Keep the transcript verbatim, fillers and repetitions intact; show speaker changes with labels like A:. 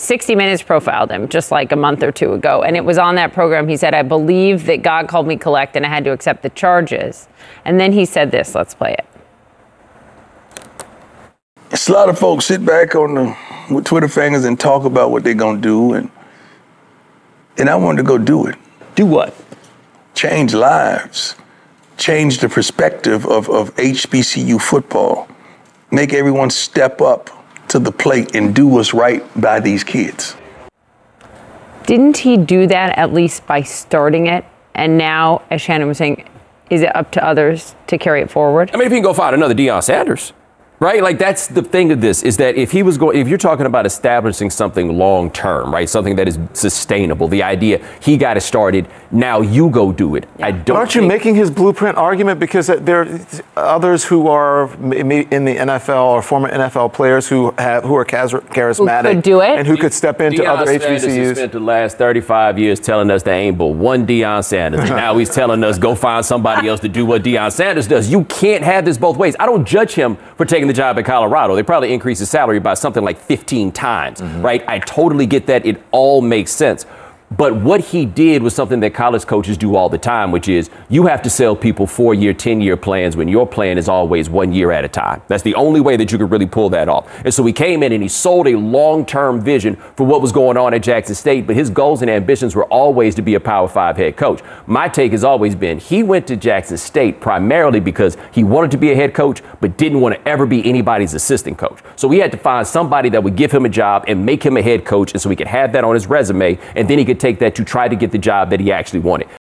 A: sixty minutes profiled him just like a month or two ago. And it was on that program. He said, I believe that God called me collect and I had to accept the charges. And then he said this. Let's play it.
B: It's a lot of folks sit back on the with Twitter fingers and talk about what they're going to do. And, and I wanted to go do it.
C: Do what?
B: Change lives. Change the perspective of, of H B C U football. Make everyone step up to the plate and do what's right by these kids.
A: Didn't he do that at least by starting it? And now, as Shannon was saying, is it up to others to carry it forward?
D: I mean, if he can go find another Deion Sanders. Right? Like, that's the thing of this, is that if he was going, if you're talking about establishing something long term, right, something that is sustainable, the idea he got it started, now you go do it. Yeah. I don't.
E: But aren't you making his blueprint argument? Because there are others who are in the N F L or former N F L players who have who are charismatic,
A: who could do it,
E: and who could step into
D: Deion
E: other H B C Us.
D: Sanders has spent the last thirty-five years telling us there ain't but one Deion Sanders, and now he's telling us go find somebody else to do what Deion Sanders does. You can't have this both ways. I don't judge him for taking the job at Colorado. They probably increased his salary by something like fifteen times, mm-hmm. right? I totally get that. It all makes sense. But what he did was something that college coaches do all the time, which is you have to sell people four-year, ten-year plans when your plan is always one year at a time. That's the only way that you could really pull that off. And so he came in and he sold a long-term vision for what was going on at Jackson State, but his goals and ambitions were always to be a Power Five head coach. My take has always been he went to Jackson State primarily because he wanted to be a head coach, but didn't want to ever be anybody's assistant coach. So we had to find somebody that would give him a job and make him a head coach, and so he could have that on his resume, and then he could take that to try to get the job that he actually wanted.